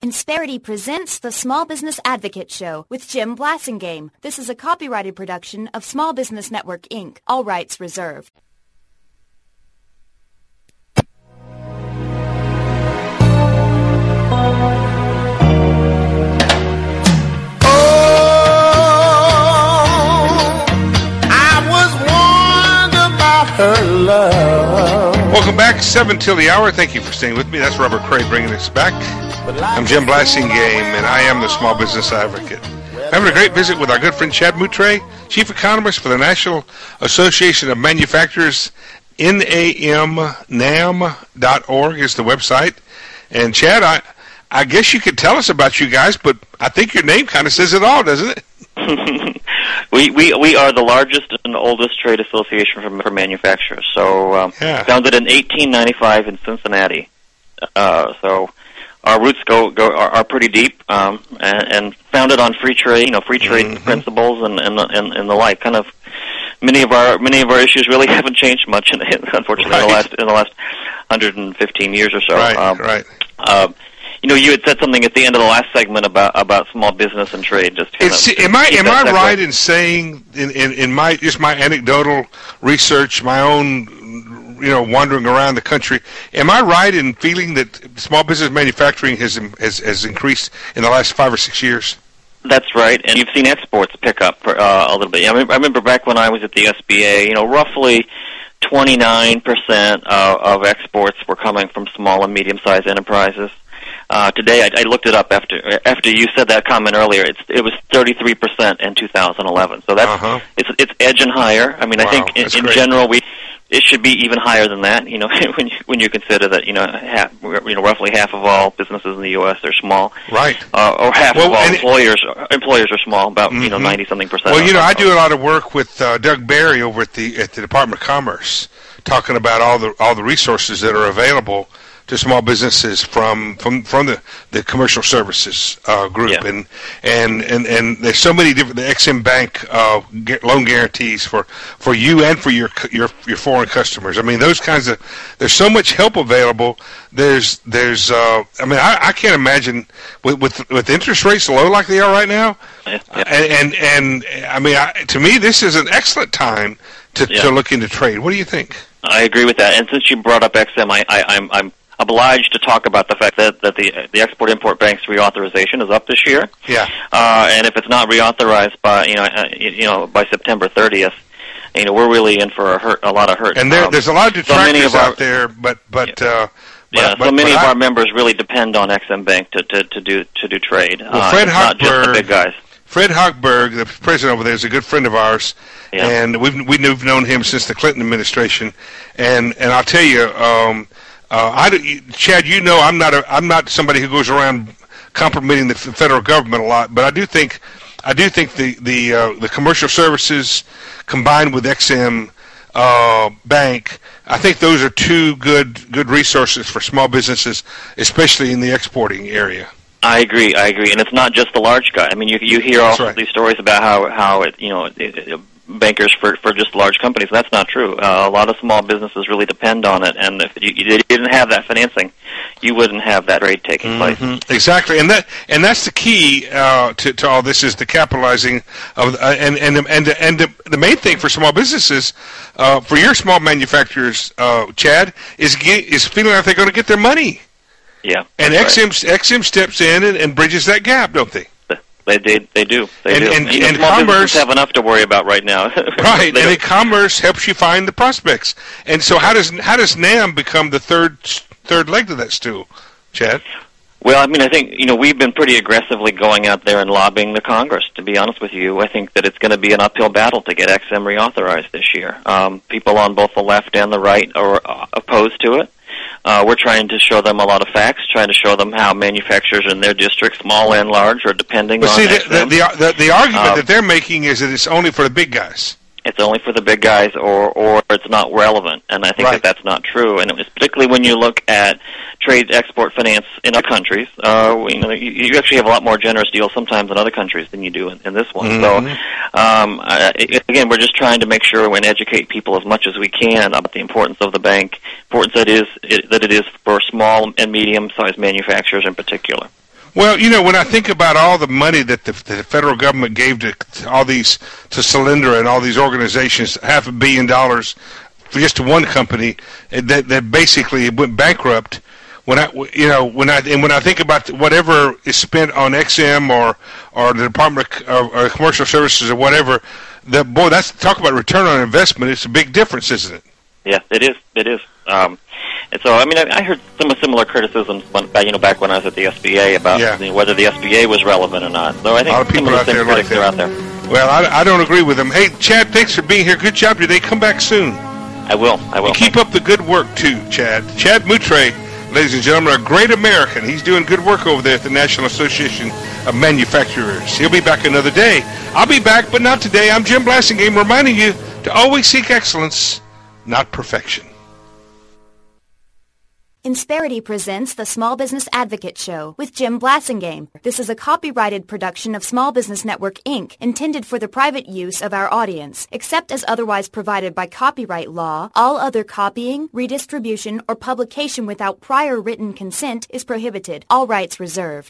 Insperity presents the Small Business Advocate Show with Jim Blasingame. This is a copyrighted production of Small Business Network, Inc. All rights reserved. Her love. Welcome back, 7 till the hour. Thank you for staying with me. That's Robert Cray bringing us back. I'm Jim Blasingame, and I am the Small Business Advocate. Having a great visit with our good friend Chad Moutre, Chief Economist for the National Association of Manufacturers. NAM.org is the website. And Chad, I guess you could tell us about you guys, but I think your name kind of says it all, doesn't it? We are the largest and oldest trade association for manufacturers. So founded in 1895 in Cincinnati. So our roots are pretty deep, and founded on free trade, free trade principles and the like. Kind of many of our issues really haven't changed much, unfortunately, in the last 115 years or so. Right. You had said something at the end of the last segment about small business and trade. Am I right in saying in my anecdotal research, my own wandering around the country, am I right in feeling that small business manufacturing has increased in the last 5 or 6 years? That's right, and you've seen exports pick up a little bit. I remember back when I was at the SBA, roughly 29% of exports were coming from small and medium-sized enterprises. Today, I looked it up after you said that comment earlier. It was 33% in 2011. So that's it's edging higher. I mean, I think in general it should be even higher than that. When you consider that roughly half of all businesses in the U.S. are small, right? Or half of all employers are small, about 90-something%. Well, I do a lot of work with Doug Barry over at the Department of Commerce, talking about all the resources that are available to small businesses from the commercial services group, and there's so many different, the Ex-Im Bank loan guarantees for you and for your foreign customers. I mean, those kinds of, there's so much help available. There's I can't imagine with interest rates low like they are right now, and to me this is an excellent time to look into trade. What do you think? I agree with that, and since you brought up Ex-Im, I'm obliged to talk about the fact that the Export-Import Bank's reauthorization is up this year. Yeah. And if it's not reauthorized by by September 30th, we're really in for a lot of hurt. And there's a lot of detractors out there, but many of our members really depend on Ex-Im Bank to do trade. Well, Fred not just the big guys. Fred Hochberg, the president over there, is a good friend of ours, and we've known him since the Clinton administration. And I'll tell you, Chad, I'm not somebody who goes around compromising the federal government a lot, but I do think the commercial services combined with Ex-Im Bank, I think those are two good resources for small businesses, especially in the exporting area. I agree, and it's not just the large guy. I mean, you hear all these stories about how bankers for just large companies. That's not true. A lot of small businesses really depend on it, and if you didn't have that financing, you wouldn't have that trade taking place. Exactly, and that's the key to all this, is the capitalizing of and the main thing for small businesses, for your small manufacturers, Chad, is feeling like they're going to get their money. Yeah, and Ex-Im steps in and bridges that gap, don't they? They do. And small commerce have enough to worry about right now. Right, and commerce helps you find the prospects. And so, how does NAM become the third leg to that stool, Chad? Well, I think we've been pretty aggressively going out there and lobbying the Congress. To be honest with you, I think that it's going to be an uphill battle to get Ex-Im reauthorized this year. People on both the left and the right are opposed to it. We're trying to show them a lot of facts, trying to show them how manufacturers in their district, small and large, are depending on Ex-Im. The argument that they're making is that it's only for the big guys. It's only for the big guys, or it's not relevant, and I think that's not true. And it was particularly when you look at trade export finance in other countries, you actually have a lot more generous deals sometimes in other countries than you do in this one. So, again, we're just trying to make sure and educate people as much as we can about the importance of the bank, importance that it is for small and medium-sized manufacturers in particular. Well, when I think about all the money that the federal government gave to all these, to Solyndra and all these organizations, $500 million for just one company that basically went bankrupt. When I think about whatever is spent on XM or the Department or Commercial Services or whatever, that's talk about return on investment. It's a big difference, isn't it? Yeah, it is. It is. And so, I heard some similar criticisms back when I was at the SBA about whether the SBA was relevant or not. So I think some of the same critics are out there. Well, I don't agree with them. Hey, Chad, thanks for being here. Good job today. Come back soon. I will. And keep up the good work, too, Chad. Chad Moutre, ladies and gentlemen, a great American. He's doing good work over there at the National Association of Manufacturers. He'll be back another day. I'll be back, but not today. I'm Jim Blasingame, reminding you to always seek excellence, not perfection. Insperity presents the Small Business Advocate Show with Jim Blasingame. This is a copyrighted production of Small Business Network, Inc., intended for the private use of our audience. Except as otherwise provided by copyright law, all other copying, redistribution, or publication without prior written consent is prohibited. All rights reserved.